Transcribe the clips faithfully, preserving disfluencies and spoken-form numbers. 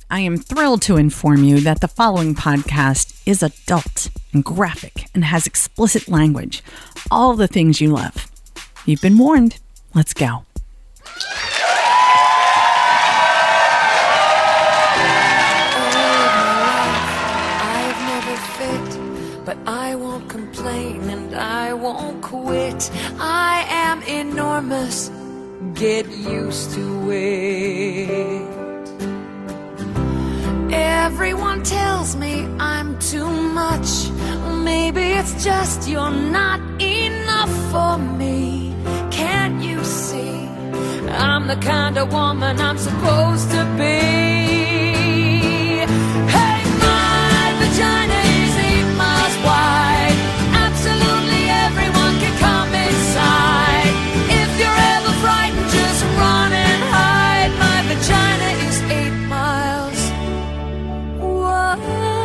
I am thrilled to inform you that the following podcast is adult and graphic and has explicit language. All the things you love. You've been warned. Let's go. I've never fit, but I won't complain and I won't quit. I am enormous. Get used to it. Everyone tells me I'm too much. Maybe it's just you're not enough for me. Can't you see? I'm the kind of woman I'm supposed to be. Hey, my vagina is eight miles wide. Absolutely everyone can come inside. If you're ever frightened, just run and hide. My vagina is eight miles wide.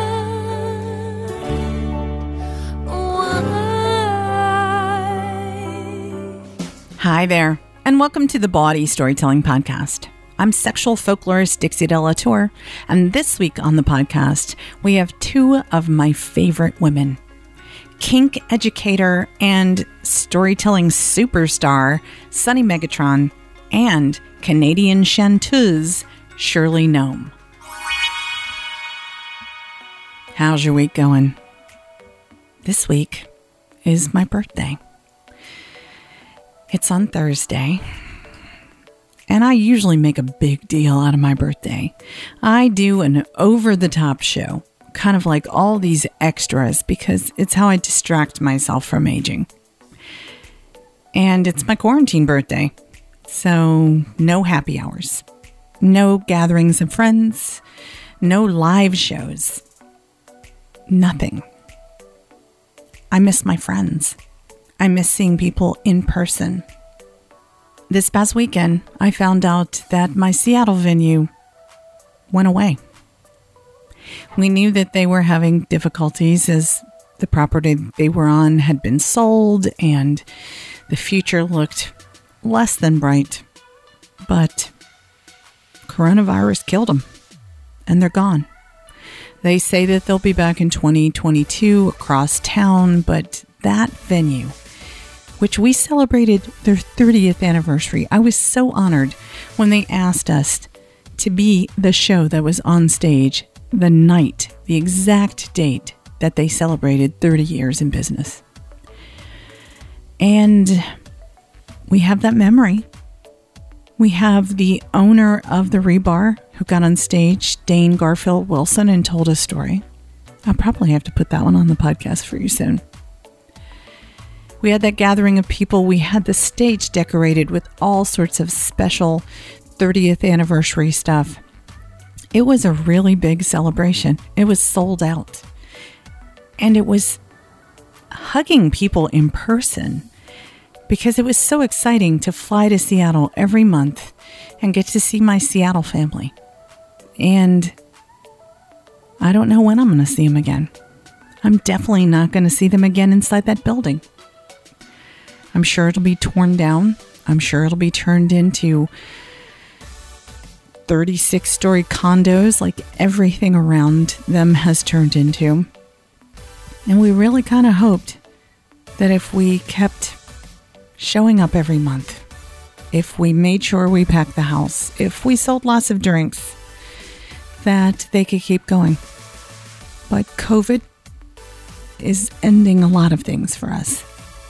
Wide. Hi there, and welcome to the Bawdy Storytelling Podcast. I'm sexual folklorist Dixie Delatour, and this week on the podcast, we have two of my favorite women. Kink educator and storytelling superstar Sunny Megatron, and Canadian chanteuse Shirley Gnome. How's your week going? This week is my birthday. It's on Thursday, and I usually make a big deal out of my birthday. I do an over-the-top show, kind of like all these extras, because it's how I distract myself from aging. And it's my quarantine birthday, so no happy hours, no gatherings of friends, no live shows, nothing. I miss my friends. I miss seeing people in person. This past weekend, I found out that my Seattle venue went away. We knew that they were having difficulties as the property they were on had been sold and the future looked less than bright. But coronavirus killed them, and they're gone. They say that they'll be back in twenty twenty-two across town, but that venue, which we celebrated their thirtieth anniversary. I was so honored when they asked us to be the show that was on stage the night, the exact date that they celebrated thirty years in business. And we have that memory. We have the owner of the Rebar who got on stage, Dane Garfield Wilson, and told a story. I'll probably have to put that one on the podcast for you soon. We had that gathering of people. We had the stage decorated with all sorts of special thirtieth anniversary stuff. It was a really big celebration. It was sold out. And it was hugging people in person because it was so exciting to fly to Seattle every month and get to see my Seattle family. And I don't know when I'm going to see them again. I'm definitely not going to see them again inside that building. I'm sure it'll be torn down. I'm sure it'll be turned into thirty-six story condos like everything around them has turned into. And we really kind of hoped that if we kept showing up every month, if we made sure we packed the house, if we sold lots of drinks, that they could keep going. But COVID is ending a lot of things for us.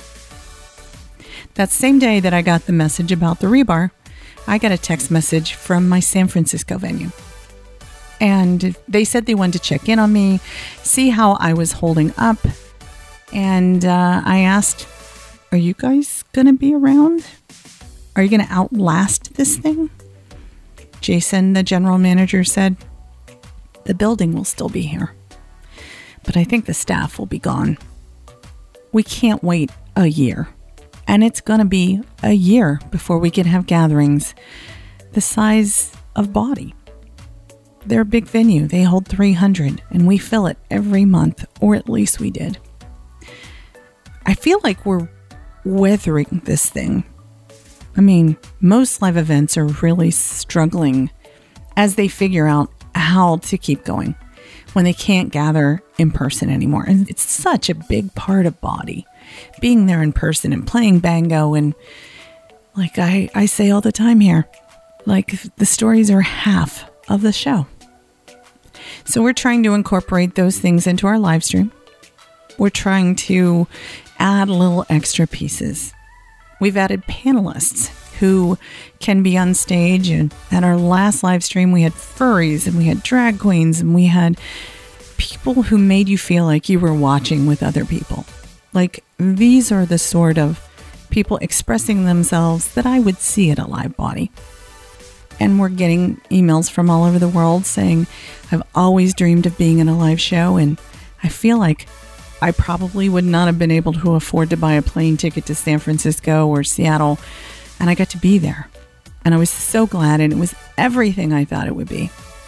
That same day that I got the message about the Rebar, I got a text message from my San Francisco venue. And they said they wanted to check in on me, see how I was holding up. And uh, I asked, are you guys going to be around? Are you going to outlast this thing? Jason, the general manager, said, the building will still be here, but I think the staff will be gone. We can't wait a year. And it's going to be a year before we can have gatherings the size of Bawdy. They're a big venue. They hold three hundred, and we fill it every month, or at least we did. I feel like we're weathering this thing. I mean, most live events are really struggling as they figure out how how to keep going when they can't gather in person anymore. And it's such a big part of Bawdy, being there in person and playing bango. And like I, I say all the time here, like the stories are half of the show. So we're trying to incorporate those things into our live stream. We're trying to add little extra pieces. We've added panelists who can be on stage. And at our last live stream, we had furries and we had drag queens and we had people who made you feel like you were watching with other people. Like, these are the sort of people expressing themselves that I would see at a live Bawdy. And we're getting emails from all over the world saying, I've always dreamed of being in a live show, and I feel like I probably would not have been able to afford to buy a plane ticket to San Francisco or Seattle, and I got to be there. And I was so glad, and it was everything I thought it would be.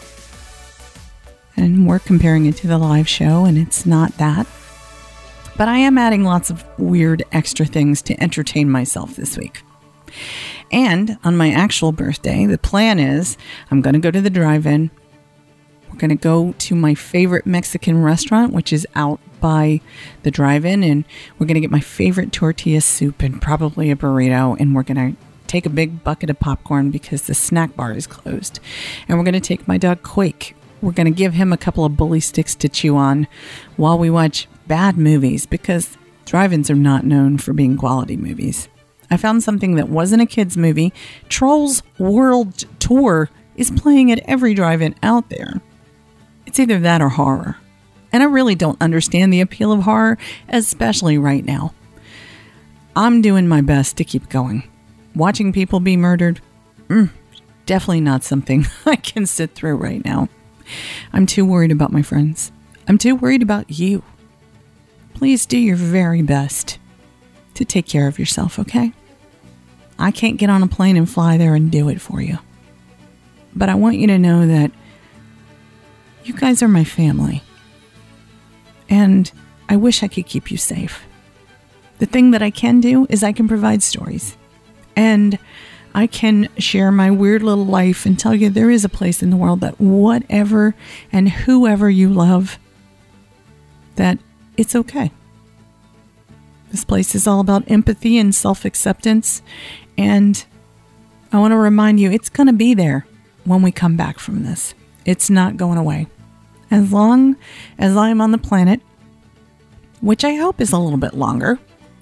And we're comparing it to the live show, and it's not that. But I am adding lots of weird extra things to entertain myself this week. And on my actual birthday, the plan is I'm going to go to the drive-in. We're going to go to my favorite Mexican restaurant, which is out by the drive-in. And we're going to get my favorite tortilla soup and probably a burrito. And we're going to take a big bucket of popcorn because the snack bar is closed. And we're going to take my dog Quake. We're going to give him a couple of bully sticks to chew on while we watch bad movies, because drive-ins are not known for being quality movies. I found something that wasn't a kid's movie. Trolls World Tour is playing at every drive-in out there. It's either that or horror. And I really don't understand the appeal of horror, especially right now. I'm doing my best to keep going. Watching people be murdered, mm, definitely not something I can sit through right now. I'm too worried about my friends. I'm too worried about you. Please do your very best to take care of yourself, okay? I can't get on a plane and fly there and do it for you. But I want you to know that you guys are my family. And I wish I could keep you safe. The thing that I can do is I can provide stories. And I can share my weird little life and tell you there is a place in the world that whatever and whoever you love, that it's okay. This place is all about empathy and self-acceptance. And I want to remind you, it's going to be there when we come back from this. It's not going away. As long as I'm on the planet, which I hope is a little bit longer,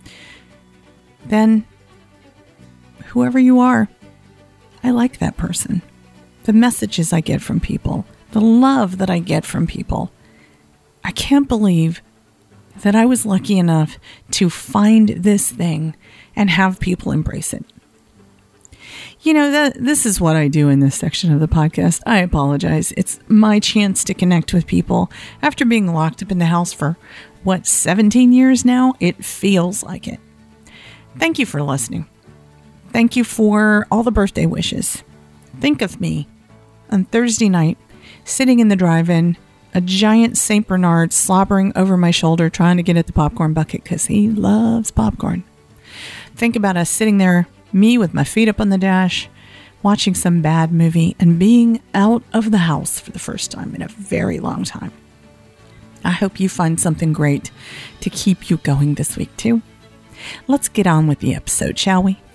then whoever you are, I like that person. The messages I get from people, the love that I get from people. I can't believe that I was lucky enough to find this thing and have people embrace it. You know, that this is what I do in this section of the podcast. I apologize. It's my chance to connect with people after being locked up in the house for, what, seventeen years now? It feels like it. Thank you for listening. Thank you for all the birthday wishes. Think of me on Thursday night, sitting in the drive-in, a giant Saint Bernard slobbering over my shoulder trying to get at the popcorn bucket because he loves popcorn. Think about us sitting there, me with my feet up on the dash, watching some bad movie and being out of the house for the first time in a very long time. I hope you find something great to keep you going this week too. Let's get on with the episode, shall we?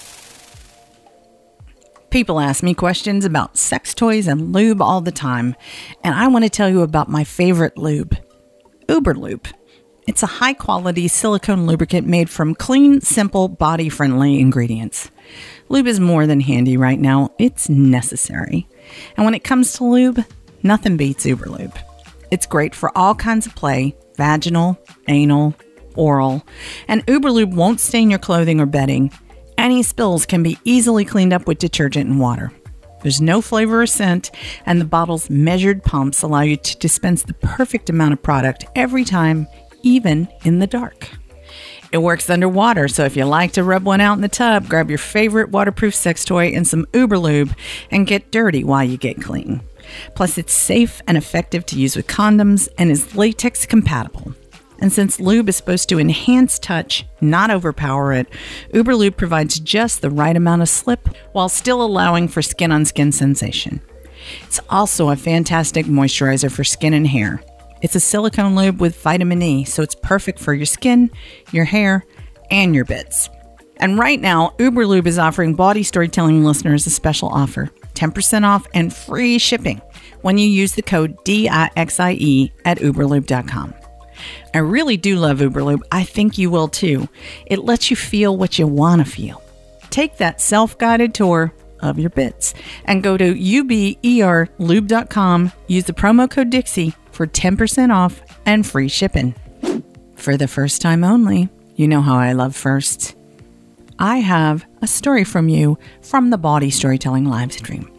People ask me questions about sex toys and lube all the time, and I want to tell you about my favorite lube, Uberlube. It's a high-quality silicone lubricant made from clean, simple, body-friendly ingredients. Lube is more than handy right now. It's necessary. And when it comes to lube, nothing beats Uberlube. It's great for all kinds of play, vaginal, anal, oral, and Uberlube won't stain your clothing or bedding. Any spills can be easily cleaned up with detergent and water. There's no flavor or scent, and the bottle's measured pumps allow you to dispense the perfect amount of product every time, even in the dark. It works underwater, so if you like to rub one out in the tub, grab your favorite waterproof sex toy and some Uberlube and get dirty while you get clean. Plus, it's safe and effective to use with condoms and is latex compatible. And since lube is supposed to enhance touch, not overpower it, Uberlube provides just the right amount of slip while still allowing for skin-on-skin sensation. It's also a fantastic moisturizer for skin and hair. It's a silicone lube with vitamin E, so it's perfect for your skin, your hair, and your bits. And right now, Uberlube is offering Body Storytelling listeners a special offer, ten percent off and free shipping when you use the code D I X I E at uberlube dot com. I really do love Uberlube. I think you will too. It lets you feel what you want to feel. Take that self-guided tour of your bits and go to uberlube dot com. Use the promo code Dixie for ten percent off and free shipping. For the first time only, you know how I love firsts. I have a story from you from the Body Storytelling live stream.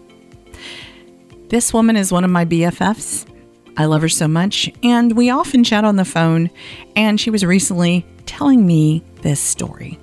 This woman is one of my B F Fs. I love her so much, and we often chat on the phone, and she was recently telling me this story.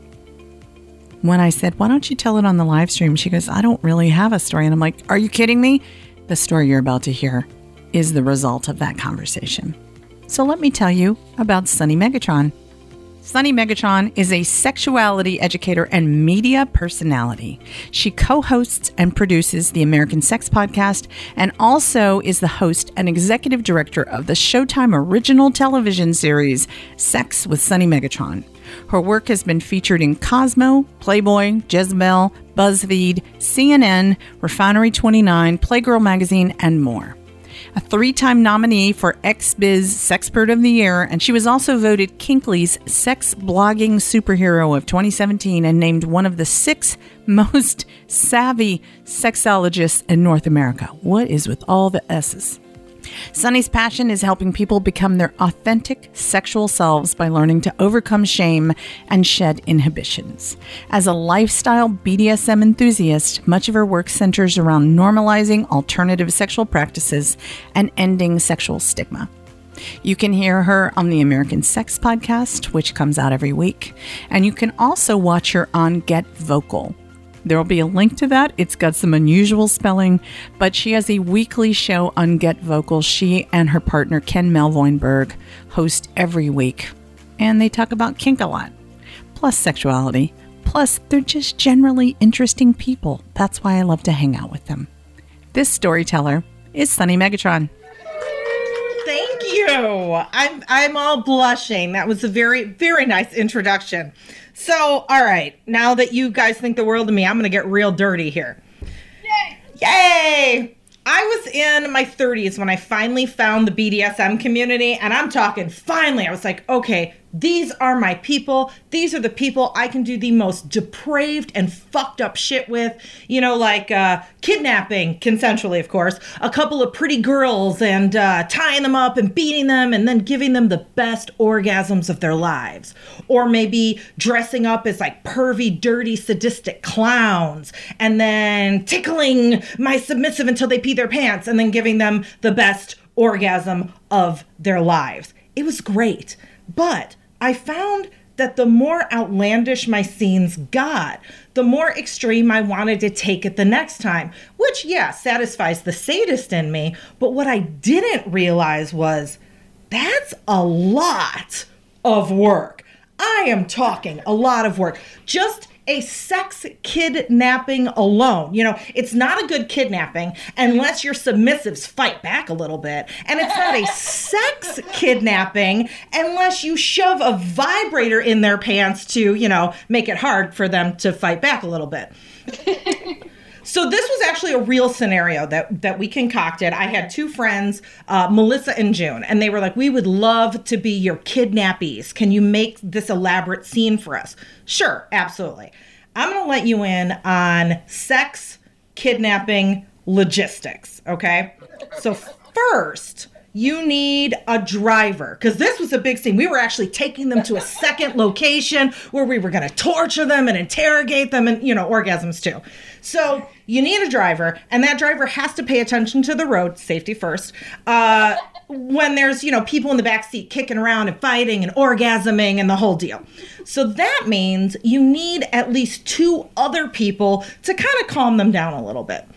When I said, why don't you tell it on the live stream? She goes, I don't really have a story. And I'm like, are you kidding me? The story you're about to hear is the result of that conversation. So let me tell you about Sunny Megatron. Sunny Megatron is a sexuality educator and media personality. She co-hosts and produces the American Sex Podcast and also is the host and executive director of the Showtime original television series, Sex with Sunny Megatron. Her work has been featured in Cosmo, Playboy, Jezebel, BuzzFeed, C N N, Refinery twenty-nine, Playgirl Magazine, and more. A three-time nominee for X Biz Sexpert of the Year, and she was also voted Kinkley's Sex Blogging Superhero of twenty seventeen and named one of the six most savvy sexologists in North America. What is with all the S's? Sunny's passion is helping people become their authentic sexual selves by learning to overcome shame and shed inhibitions. As a lifestyle B D S M enthusiast, much of her work centers around normalizing alternative sexual practices and ending sexual stigma. You can hear her on the American Sex Podcast, which comes out every week, and you can also watch her on Get Vocal. There will be a link to that. It's got some unusual spelling, but she has a weekly show on Get Vocal. She and her partner, Ken Melvoinberg, host every week, and they talk about kink a lot, plus sexuality. Plus, they're just generally interesting people. That's why I love to hang out with them. This storyteller is Sunny Megatron. Thank you. I'm I'm all blushing. That was a very, very nice introduction. So, all right, now that you guys think the world of me, I'm going to get real dirty here. Yay! Yay! I was in my thirties when I finally found the B D S M community, and I'm talking finally. I was like, okay, these are my people. These are the people I can do the most depraved and fucked up shit with. You know, like uh, kidnapping, consensually, of course, a couple of pretty girls and uh, tying them up and beating them and then giving them the best orgasms of their lives. Or maybe dressing up as like pervy, dirty, sadistic clowns and then tickling my submissive until they pee their pants and then giving them the best orgasm of their lives. It was great. But I found that the more outlandish my scenes got, the more extreme I wanted to take it the next time, which, yeah, satisfies the sadist in me. But what I didn't realize was that's a lot of work. I am talking a lot of work. Just a sex kidnapping alone. You know, it's not a good kidnapping unless your submissives fight back a little bit. And it's not a sex kidnapping unless you shove a vibrator in their pants to, you know, make it hard for them to fight back a little bit. So this was actually a real scenario that, that we concocted. I had two friends, uh, Melissa and June, and they were like, we would love to be your kidnappies. Can you make this elaborate scene for us? Sure, absolutely. I'm going to let you in on sex kidnapping logistics, okay? So first, you need a driver, because this was a big scene. We were actually taking them to a second location where we were going to torture them and interrogate them and, you know, orgasms too. So you need a driver, and that driver has to pay attention to the road, safety first, uh, when there's, you know, people in the back seat kicking around and fighting and orgasming and the whole deal. So that means you need at least two other people to kind of calm them down a little bit.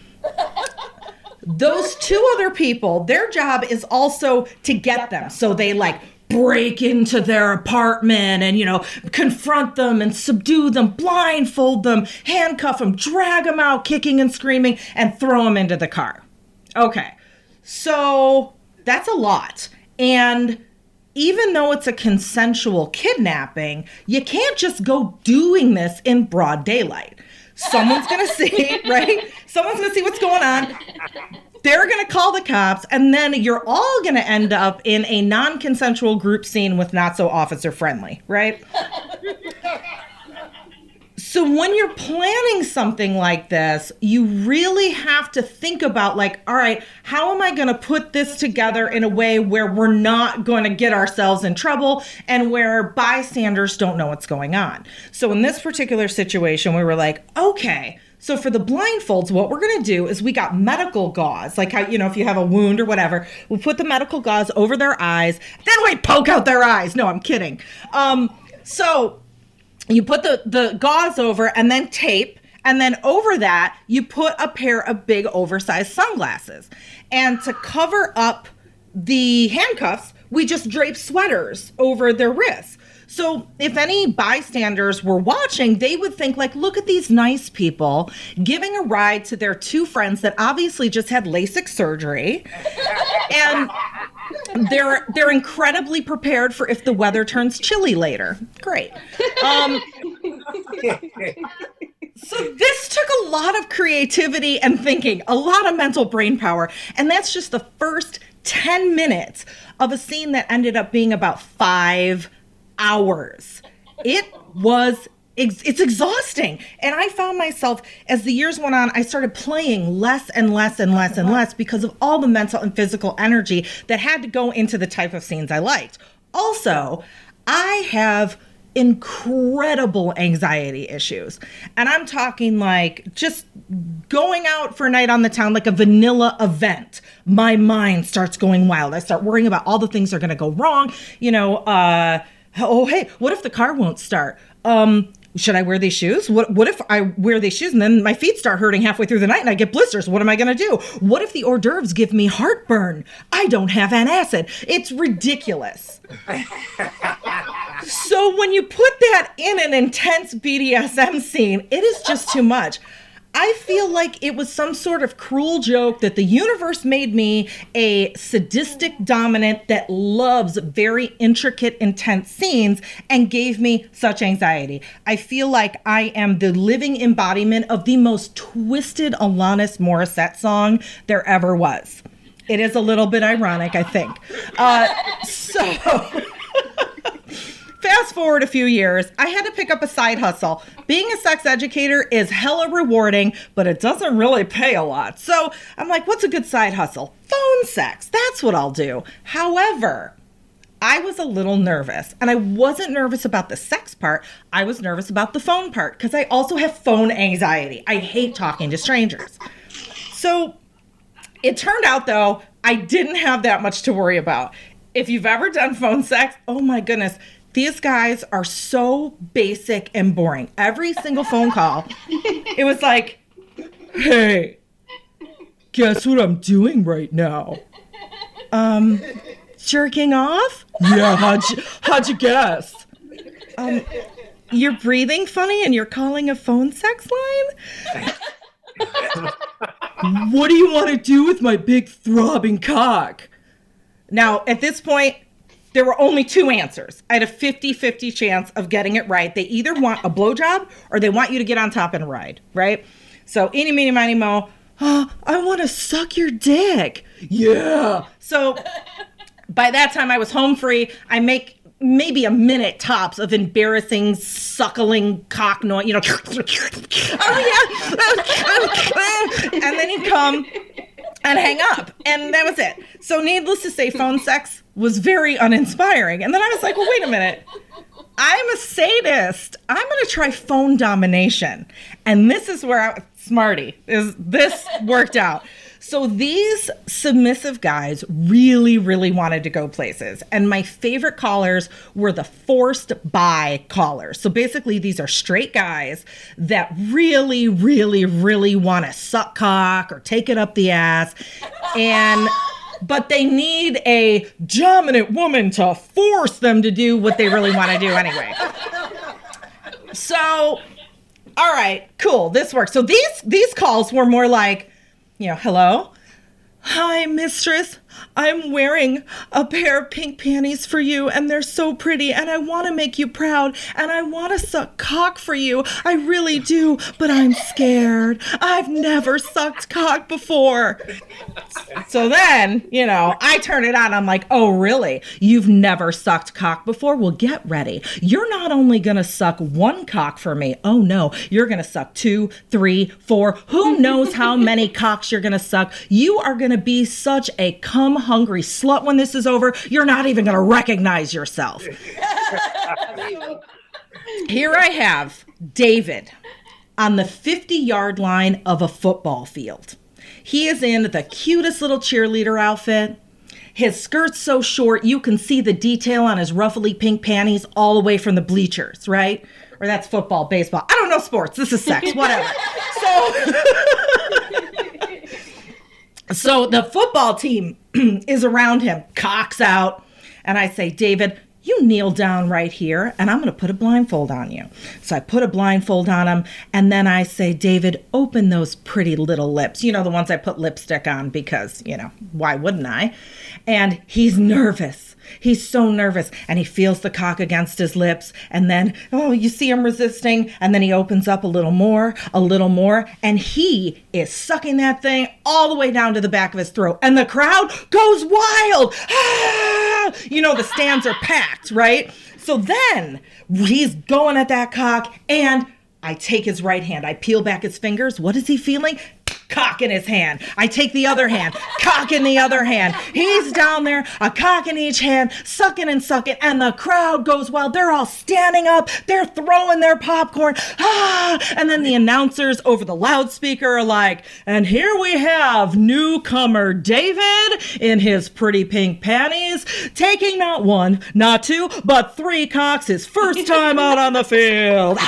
Those two other people, their job is also to get them. So they like break into their apartment and, you know, confront them and subdue them, blindfold them, handcuff them, drag them out kicking and screaming, and throw them into the car. Okay. So that's a lot. And even though it's a consensual kidnapping, you can't just go doing this in broad daylight. Someone's going to see, right? Someone's going to see what's going on. They're going to call the cops, and then you're all going to end up in a non-consensual group scene with not so officer friendly, right? So when you're planning something like this, you really have to think about like, all right, how am I going to put this together in a way where we're not going to get ourselves in trouble and where bystanders don't know what's going on? So in this particular situation, we were like, okay, so for the blindfolds, what we're going to do is we got medical gauze, like how, you know, if you have a wound or whatever, we put the medical gauze over their eyes, then we poke out their eyes. No, I'm kidding. Um, so you put the, the gauze over and then tape, and then over that, you put a pair of big oversized sunglasses. And to cover up the handcuffs, we just drape sweaters over their wrists. So if any bystanders were watching, they would think like, look at these nice people giving a ride to their two friends that obviously just had LASIK surgery. And they're they're incredibly prepared for if the weather turns chilly later. Great. Um, so this took a lot of creativity and thinking, a lot of mental brain power. And that's just the first ten minutes of a scene that ended up being about five hours. It was it's exhausting. And I found myself, as the years went on, I started playing less and less and less and less because of all the mental and physical energy that had to go into the type of scenes I liked. Also, I have incredible anxiety issues. And I'm talking like just going out for a night on the town, like a vanilla event. My mind starts going wild. I start worrying about all the things that are going to go wrong. You know, uh, oh, hey, what if the car won't start? Um, should I wear these shoes? What what if I wear these shoes and then my feet start hurting halfway through the night and I get blisters? What am I going to do? What if the hors d'oeuvres give me heartburn? I don't have antacid. It's ridiculous. So when you put that in an intense B D S M scene, it is just too much. I feel like it was some sort of cruel joke that the universe made me a sadistic dominant that loves very intricate, intense scenes and gave me such anxiety. I feel like I am the living embodiment of the most twisted Alanis Morissette song there ever was. It is a little bit ironic, I think. Uh, so... Fast forward a few years, I had to pick up a side hustle. Being a sex educator is hella rewarding, but it doesn't really pay a lot. So I'm like, what's a good side hustle? Phone sex. That's what I'll do. However, I was a little nervous, and I wasn't nervous about the sex part. I was nervous about the phone part because I also have phone anxiety. I hate talking to strangers. So it turned out, though, I didn't have that much to worry about. If you've ever done phone sex, oh my goodness, these guys are so basic and boring. Every single phone call, it was like, hey, guess what I'm doing right now? Um, jerking off? Yeah, how'd you, how'd you guess? Um, you're breathing funny and you're calling a phone sex line? What do you want to do with my big throbbing cock? Now, at this point, there were only two answers. I had a fifty-fifty chance of getting it right. They either want a blowjob or they want you to get on top and ride, right? So, eeny, meeny, miny, mo, oh, I want to suck your dick. Yeah. So, by that time, I was home free. I make maybe a minute tops of embarrassing, suckling cock noise, you know. Oh, yeah. And then he'd come and hang up. And that was it. So needless to say, phone sex was very uninspiring. And then I was like, well, wait a minute. I'm a sadist. I'm going to try phone domination. And this is where I, smarty, is this worked out. So these submissive guys really, really wanted to go places. And my favorite callers were the forced by callers. So basically, these are straight guys that really, really, really want to suck cock or take it up the ass. And but they need a dominant woman to force them to do what they really want to do anyway. So, all right, cool, this works. So these these calls were more like, you know, hello, Hi, mistress. I'm wearing a pair of pink panties for you, and they're so pretty, and I want to make you proud, and I want to suck cock for you. I really do, but I'm scared. I've never sucked cock before. So then, you know, I turn it on. I'm like, oh, really? You've never sucked cock before? Well, get ready. You're not only going to suck one cock for me. Oh, no. You're going to suck two, three, four. Who knows how many cocks you're going to suck? You are going to be such a cum hungry slut when this is over. You're not even going to recognize yourself. Here I have David on the fifty-yard line of a football field. He is in the cutest little cheerleader outfit. His skirt's so short, you can see the detail on his ruffly pink panties all the way from the bleachers, right? Or that's football, baseball. I don't know sports. This is sex, whatever. So, so the football team is around him, cocks out. And I say, David, you kneel down right here, and I'm going to put a blindfold on you. So I put a blindfold on him, and then I say, David, open those pretty little lips. You know, the ones I put lipstick on because, you know, why wouldn't I? And he's nervous. He's so nervous, and he feels the cock against his lips, and then, oh, you see him resisting, and then he opens up a little more, a little more, and he is sucking that thing all the way down to the back of his throat, and the crowd goes wild. Ah! You know, the stands are packed, right? So then he's going at that cock, and I take his right hand. I peel back his fingers. What is he feeling? Cock in his hand. I take the other hand, cock in the other hand. He's down there, a cock in each hand, sucking and sucking, and the crowd goes wild. They're all standing up. They're throwing their popcorn. Ah! And then the announcers over the loudspeaker are like, and here we have newcomer David in his pretty pink panties, taking not one, not two, but three cocks his first time out on the field.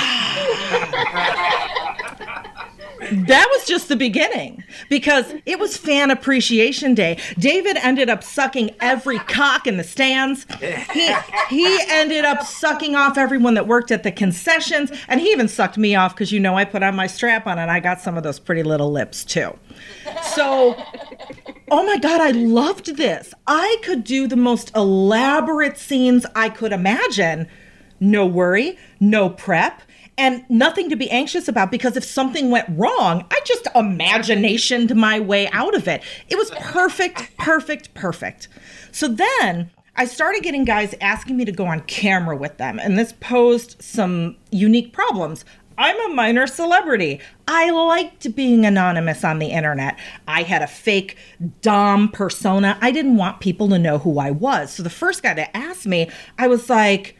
That was just the beginning, because it was Fan Appreciation Day. David ended up sucking every cock in the stands. He, he ended up sucking off everyone that worked at the concessions, and he even sucked me off because, you know, I put on my strap on and I got some of those pretty little lips too. So, oh my God, I loved this. I could do the most elaborate scenes I could imagine. No worry, no prep. And nothing to be anxious about, because if something went wrong, I just imaginationed my way out of it. It was perfect, perfect, perfect. So then I started getting guys asking me to go on camera with them, and this posed some unique problems. I'm a minor celebrity. I liked being anonymous on the internet. I had a fake Dom persona. I didn't want people to know who I was. So the first guy to ask me, I was like,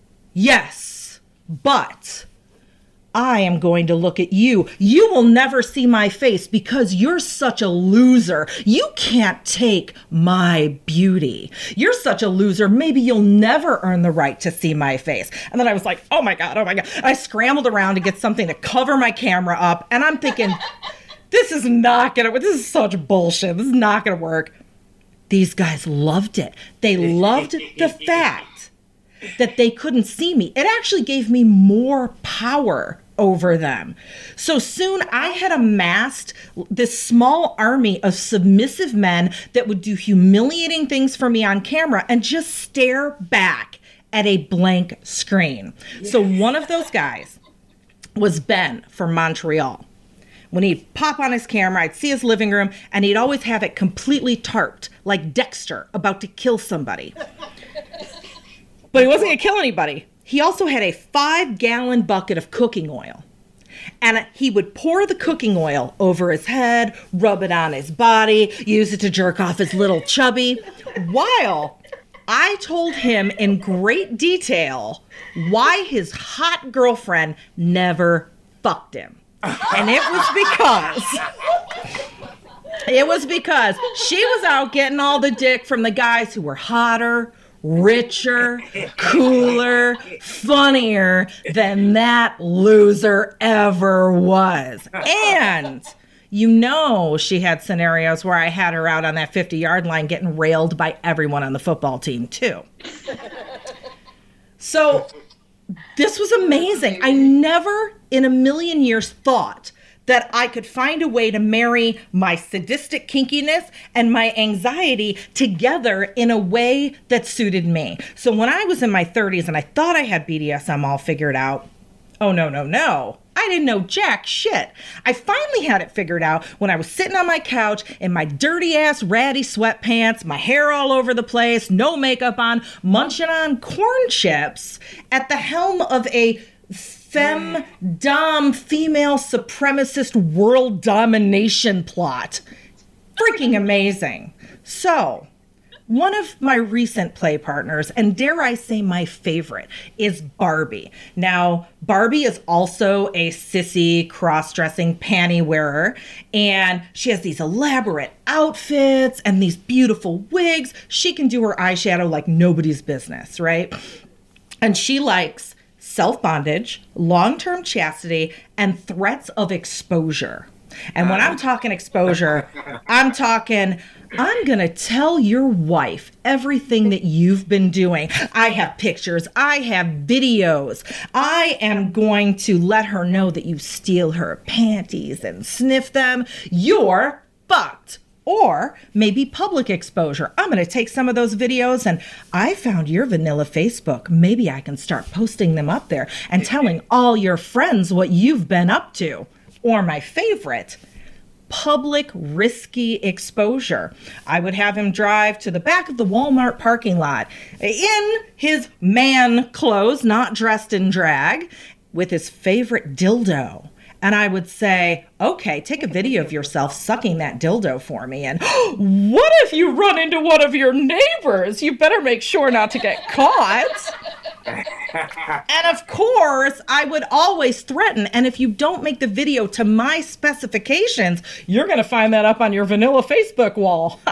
yes, but I am going to look at you. You will never see my face because you're such a loser. You can't take my beauty. You're such a loser. Maybe you'll never earn the right to see my face. And then I was like, oh my God, oh my God. I scrambled around to get something to cover my camera up. And I'm thinking, this is not going to, this is such bullshit. This is not going to work. These guys loved it. They loved the fact that they couldn't see me. It actually gave me more power over them. So soon I had amassed this small army of submissive men that would do humiliating things for me on camera and just stare back at a blank screen. Yes. So one of those guys was Ben from Montreal. When he'd pop on his camera, I'd see his living room, and he'd always have it completely tarped, like Dexter about to kill somebody. But he wasn't going to kill anybody. He also had a five-gallon bucket of cooking oil. And he would pour the cooking oil over his head, rub it on his body, use it to jerk off his little chubby, while I told him in great detail why his hot girlfriend never fucked him. And it was because... It was because she was out getting all the dick from the guys who were hotter, richer, cooler, funnier than that loser ever was. And you know she had scenarios where I had her out on that fifty-yard line getting railed by everyone on the football team too. So this was amazing. I never in a million years thought that I could find a way to marry my sadistic kinkiness and my anxiety together in a way that suited me. So when I was in my thirties and I thought I had B D S M all figured out, oh, no, no, no. I didn't know jack shit. I finally had it figured out when I was sitting on my couch in my dirty ass ratty sweatpants, my hair all over the place, no makeup on, munching on corn chips at the helm of a femdom female supremacist world domination plot. Freaking amazing. So, one of my recent play partners, and dare I say my favorite, is Barbie. Now, Barbie is also a sissy, cross-dressing panty wearer, and she has these elaborate outfits and these beautiful wigs. She can do her eyeshadow like nobody's business, right? And she likes self-bondage, long-term chastity, and threats of exposure. And when I'm talking exposure, I'm talking, I'm going to tell your wife everything that you've been doing. I have pictures. I have videos. I am going to let her know that you steal her panties and sniff them. You're fucked. Or maybe public exposure. I'm going to take some of those videos and I found your vanilla Facebook. Maybe I can start posting them up there and telling all your friends what you've been up to. Or my favorite, public risky exposure. I would have him drive to the back of the Walmart parking lot in his man clothes, not dressed in drag, with his favorite dildo. And I would say, okay, take a video of yourself sucking that dildo for me. And what if you run into one of your neighbors? You better make sure not to get caught. And of course, I would always threaten. And if you don't make the video to my specifications, you're going to find that up on your vanilla Facebook wall.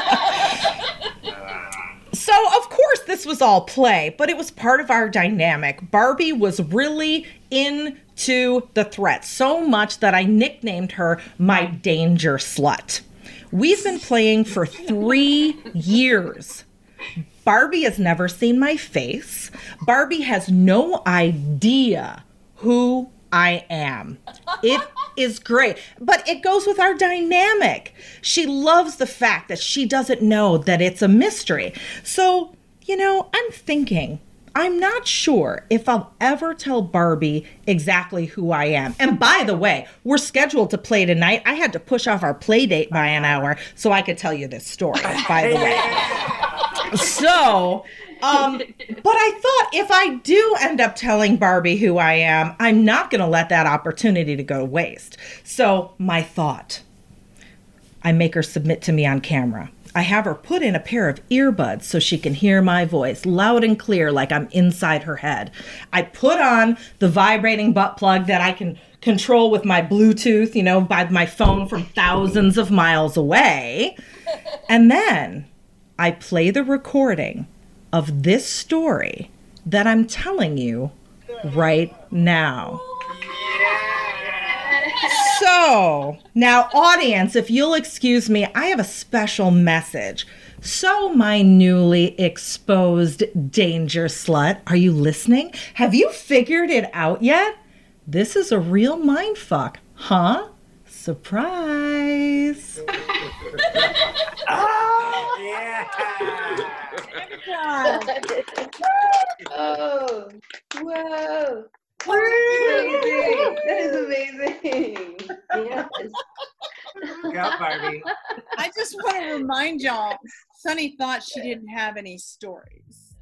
So, of course, this was all play, but it was part of our dynamic. Barbie was really into the threat, so much that I nicknamed her my danger slut. We've been playing for three years. Barbie has never seen my face. Barbie has no idea who I am. It is great, but it goes with our dynamic. She loves the fact that she doesn't know that it's a mystery. So, you know, I'm thinking, I'm not sure if I'll ever tell Barbie exactly who I am. And by the way, we're scheduled to play tonight. I had to push off our play date by an hour so I could tell you this story, by the way. So, um, but I thought if I do end up telling Barbie who I am, I'm not going to let that opportunity to go to waste. So my thought, I make her submit to me on camera. I have her put in a pair of earbuds so she can hear my voice loud and clear like I'm inside her head. I put on the vibrating butt plug that I can control with my Bluetooth, you know, by my phone from thousands of miles away. And then I play the recording of this story that I'm telling you right now. So, now audience, if you'll excuse me, I have a special message. So, my newly exposed danger slut, are you listening? Have you figured it out yet? This is a real mindfuck, huh? Surprise! Oh, yeah! Oh, whoa! Amazing. That is amazing. Yes. Go, Barbie. I just want to remind y'all, Sunny thought she didn't have any stories.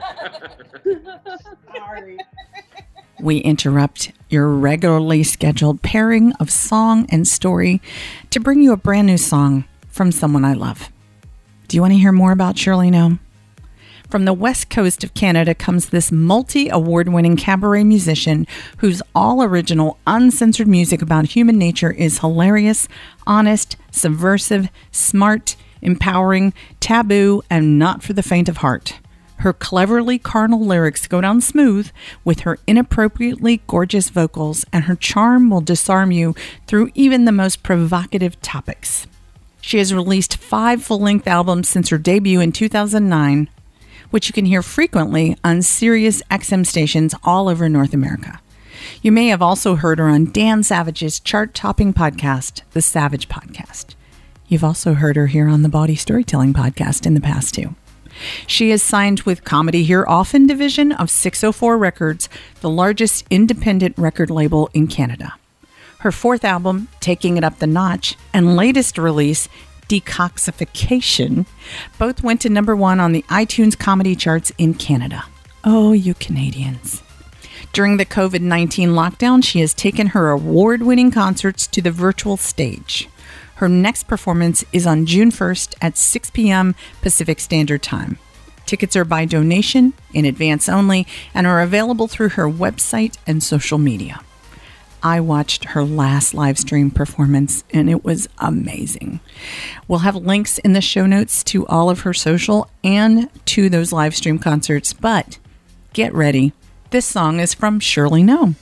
Sorry. We interrupt your regularly scheduled pairing of song and story to bring you a brand new song from someone I love. Do you want to hear more about Shirley Nome? From the west coast of Canada comes this multi-award-winning cabaret musician whose all-original, uncensored music about human nature is hilarious, honest, subversive, smart, empowering, taboo, and not for the faint of heart. Her cleverly carnal lyrics go down smooth with her inappropriately gorgeous vocals, and her charm will disarm you through even the most provocative topics. She has released five full-length albums since her debut in two thousand nine, which you can hear frequently on Sirius X M stations all over North America. You may have also heard her on Dan Savage's chart-topping podcast, The Savage Podcast. You've also heard her here on the Body Storytelling Podcast in the past, too. She is signed with Comedy Here Often division of six oh four Records, the largest independent record label in Canada. Her fourth album, Taking It Up the Notch, and latest release, Decoxification, both went to number one on the iTunes comedy charts in Canada. Oh, you Canadians. During the covid nineteen lockdown, she has taken her award-winning concerts to the virtual stage. Her next performance is on June first at six p.m. Pacific Standard Time. Tickets are by donation, in advance only, and are available through her website and social media. I watched her last live stream performance, and it was amazing. We'll have links in the show notes to all of her social and to those live stream concerts, but get ready. This song is from Shirley No.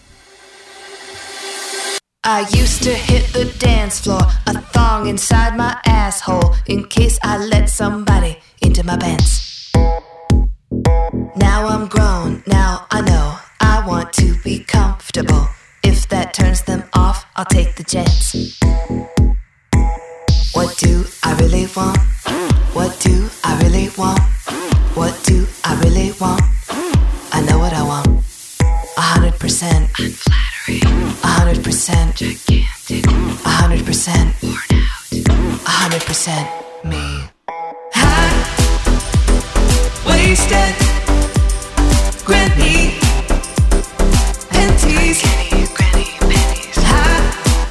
I used to hit the dance floor, a thong inside my asshole, in case I let somebody into my pants. Now I'm grown, now I know I want to be comfortable. If that turns them off, I'll take the chance. What do I really want? What do I really want? What do I really want? I know what I want. A hundred percent unflattering. A hundred percent gigantic. A hundred percent worn out. A hundred percent me. High, wasted, granny, panties. Granny, panties. High,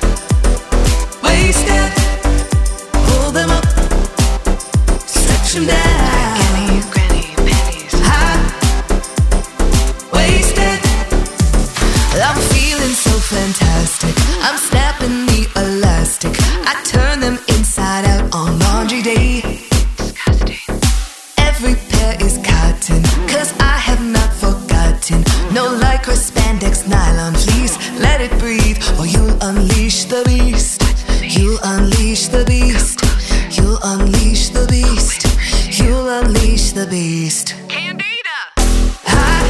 wasted, pull them up, stretch them down. Granny, granny, panties. High, wasted. I'm feeling so fantastic. I'm snapping the elastic. I turn them inside out on laundry day. Disgusting. Every pair is cotton, cause I have not forgotten. No lycra, spandex, nylon fleece. Let it breathe, or you'll unleash the beast. You'll unleash the beast. You'll unleash the beast. You'll unleash the beast. Candida. High,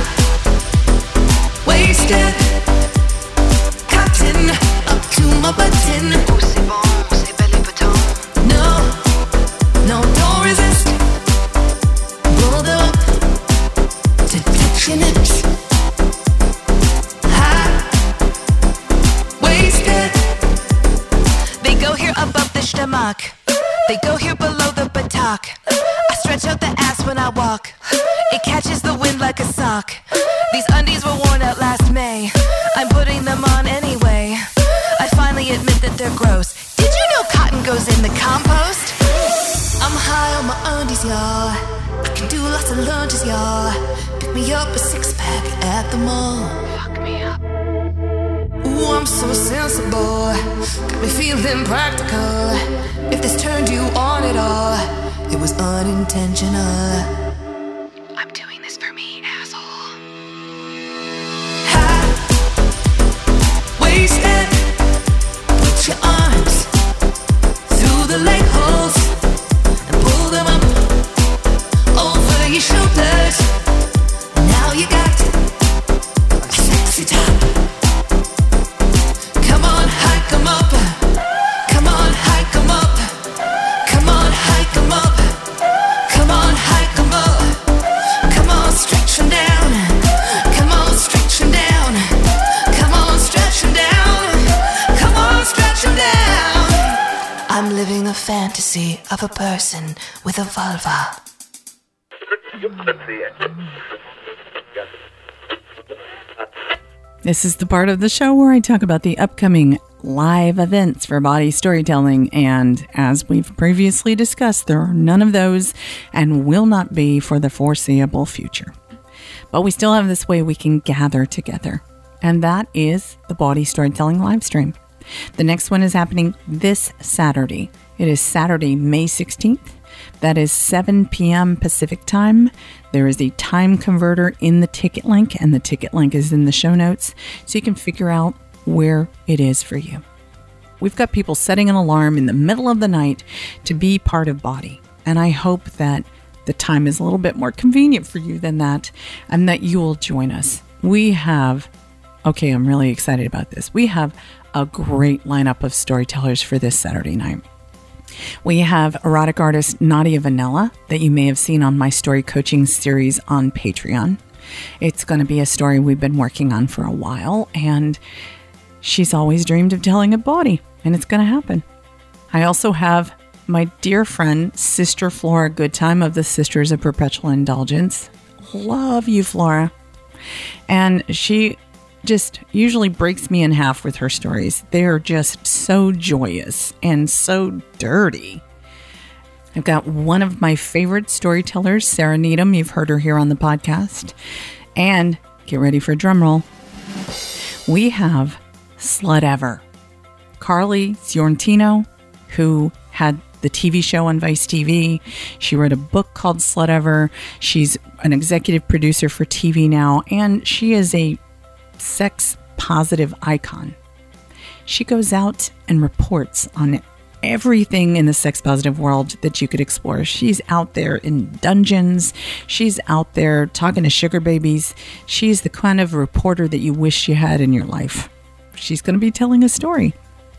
wasted, cotton up to my button. Oh, c'est bon, c'est bel et bâton. No, no, don't resist. Roll them up to touch your nips. High, wasted. They go here above the stomach. They go here below the buttock. I stretch out the ass when I walk. It catches the wind like a sock. These undies were worn out last May. I'm putting them on anyway. I finally admit that they're gross. Did you know cotton goes in the compost? I'm high on my undies, y'all. I can do lots of lunges, y'all. Pick me up a six-pack at the mall. Fuck me up. Ooh, I'm so sensible. Got me feeling practical. If this turned you on at all, it was unintentional. I'm doing this for me, asshole. High, wasted. Put your arms through the leg holes and pull them up over your shoulders. Now you got a sexy top. Come on, hike 'em up. Come on, hike 'em up. Come on, hike 'em up. Come on, hike 'em up. Come on, stretch 'em down. Come on, stretch 'em down. Come on, stretch 'em down. Come on, stretch 'em down. I'm living a fantasy of a person with a vulva. This is the part of the show where I talk about the upcoming live events for Body Storytelling, and as we've previously discussed, there are none of those and will not be for the foreseeable future. But we still have this way we can gather together, and that is the Body Storytelling live stream. The next one is happening this Saturday. It is Saturday, May sixteenth. That is seven p.m. Pacific time. There is a time converter in the ticket link, and the ticket link is in the show notes, so you can figure out where it is for you. We've got people setting an alarm in the middle of the night to be part of Body, and I hope that the time is a little bit more convenient for you than that, and that you will join us. We have okay, I'm really excited about this. We have a great lineup of storytellers for this Saturday night. We have erotic artist Nadia Vanilla that you may have seen on my story coaching series on Patreon. It's going to be a story we've been working on for a while, and she's always dreamed of telling a body, and it's going to happen. I also have my dear friend, Sister Flora Goodtime of the Sisters of Perpetual Indulgence. Love you, Flora. And she just usually breaks me in half with her stories. They're just so joyous and so dirty. I've got one of my favorite storytellers, Sarah Needham. You've heard her here on the podcast. And get ready for a drum roll. We have Slut Ever. Carly Ziorentino, who had the T V show on Vice T V. She wrote a book called Slut Ever. She's an executive producer for T V now, and she is a sex positive icon. She goes out and reports on everything in the sex positive world that you could explore. She's out there in dungeons. She's out there talking to sugar babies. She's the kind of reporter that you wish you had in your life. She's going to be telling a story.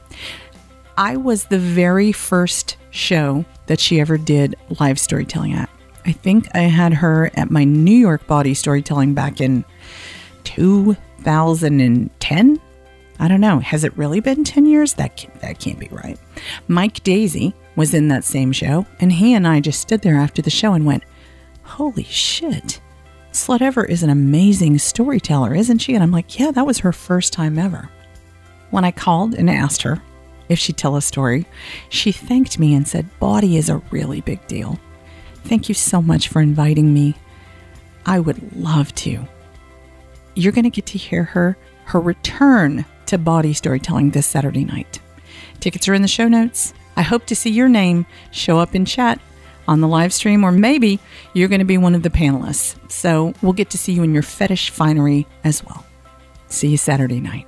I was the very first show that she ever did live storytelling at. I think I had her at my New York Body storytelling back in two thousand ten. I don't know. Has it really been ten years? That can't, that can't be right. Mike Daisy was in that same show, and he and I just stood there after the show and went, holy shit, Slut Ever is an amazing storyteller, isn't she? And I'm like, yeah, that was her first time ever. When I called and asked her if she'd tell a story, she thanked me and said, body is a really big deal. Thank you so much for inviting me. I would love to. You're going to get to hear her, her return to body storytelling this Saturday night. Tickets are in the show notes. I hope to see your name show up in chat on the live stream, or maybe you're going to be one of the panelists. So we'll get to see you in your fetish finery as well. See you Saturday night.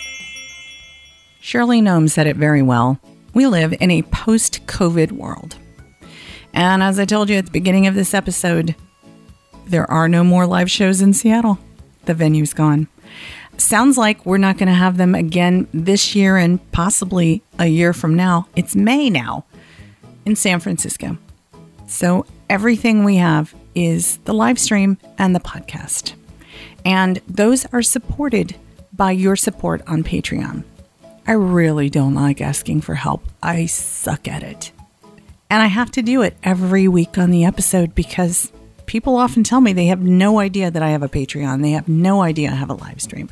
Shirley Nome said it very well. We live in a post-COVID world. And as I told you at the beginning of this episode, there are no more live shows in Seattle. The venue's gone. Sounds like we're not going to have them again this year and possibly a year from now. It's May now in San Francisco. So everything we have is the live stream and the podcast. And those are supported by your support on Patreon. I really don't like asking for help. I suck at it. And I have to do it every week on the episode because people often tell me they have no idea that I have a Patreon. They have no idea I have a live stream.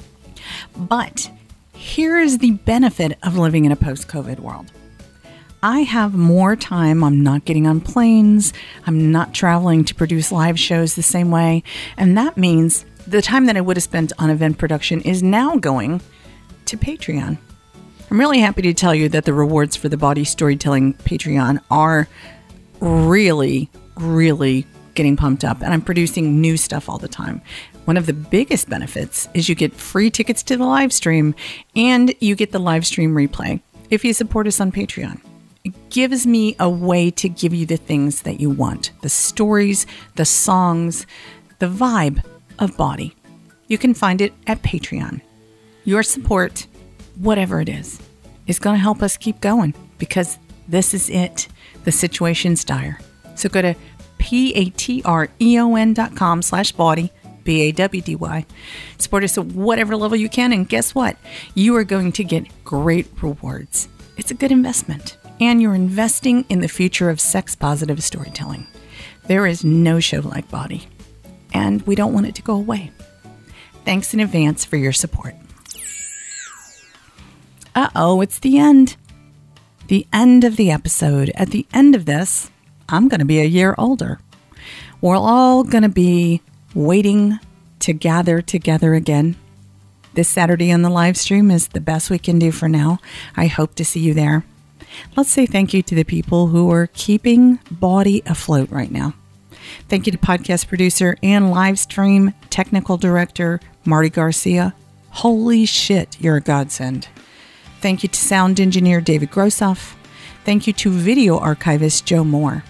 But here is the benefit of living in a post-COVID world. I have more time. I'm not getting on planes. I'm not traveling to produce live shows the same way. And that means the time that I would have spent on event production is now going to Patreon. I'm really happy to tell you that the rewards for the Body Storytelling Patreon are really, really getting pumped up, and I'm producing new stuff all the time. One of the biggest benefits is you get free tickets to the live stream, and you get the live stream replay if you support us on Patreon. It gives me a way to give you the things that you want, the stories, the songs, the vibe of Body. You can find it at Patreon. Your support, whatever it is, is going to help us keep going because this is it. The situation's dire. So go to P-A-T-R-E-O-N dot com slash body, B A W D Y. Support us at whatever level you can, and guess what? You are going to get great rewards. It's a good investment, and you're investing in the future of sex-positive storytelling. There is no show like Body, and we don't want it to go away. Thanks in advance for your support. Uh-oh, it's the end. The end of the episode. At the end of this, I'm going to be a year older. We're all going to be waiting to gather together again. This Saturday on the live stream is the best we can do for now. I hope to see you there. Let's say thank you to the people who are keeping Body afloat right now. Thank you to podcast producer and live stream technical director Marty Garcia. Holy shit, you're a godsend. Thank you to sound engineer David Grossoff. Thank you to video archivist Joe Moore.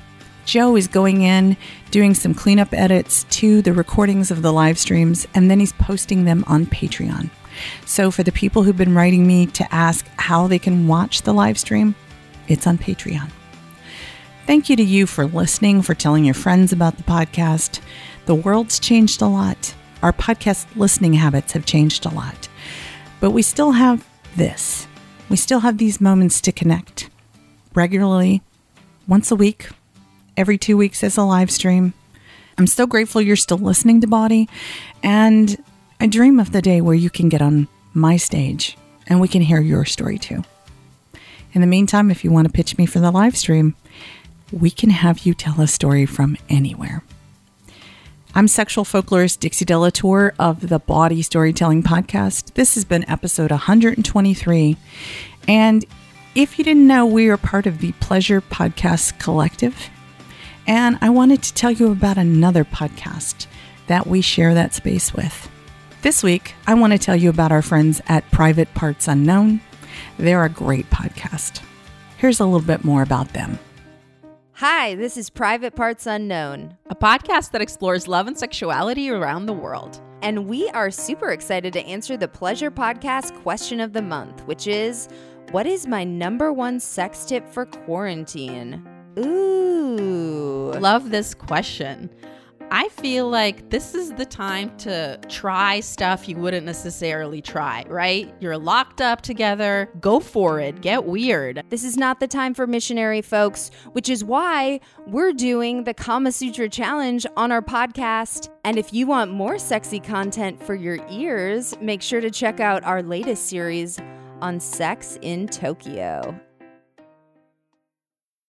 Joe is going in, doing some cleanup edits to the recordings of the live streams, and then he's posting them on Patreon. So for the people who've been writing me to ask how they can watch the live stream, it's on Patreon. Thank you to you for listening, for telling your friends about the podcast. The world's changed a lot. Our podcast listening habits have changed a lot. But we still have this. We still have these moments to connect regularly, once a week, every two weeks as a live stream. I'm so grateful you're still listening to Bawdy, and I dream of the day where you can get on my stage and we can hear your story too. In the meantime, if you want to pitch me for the live stream, we can have you tell a story from anywhere. I'm sexual folklorist Dixie Delatour of the Bawdy Storytelling Podcast. This has been episode one hundred twenty-three. And if you didn't know, we are part of the Pleasure Podcast Collective. And I wanted to tell you about another podcast that we share that space with. This week, I want to tell you about our friends at Private Parts Unknown. They're a great podcast. Here's a little bit more about them. Hi, this is Private Parts Unknown, a podcast that explores love and sexuality around the world. And we are super excited to answer the Pleasure Podcast question of the month, which is, what is my number one sex tip for quarantine? Ooh. Love this question. I feel like this is the time to try stuff you wouldn't necessarily try, right? You're locked up together. Go for it. Get weird. This is not the time for missionary, folks, which is why we're doing the Kama Sutra Challenge on our podcast. And if you want more sexy content for your ears, make sure to check out our latest series on sex in Tokyo.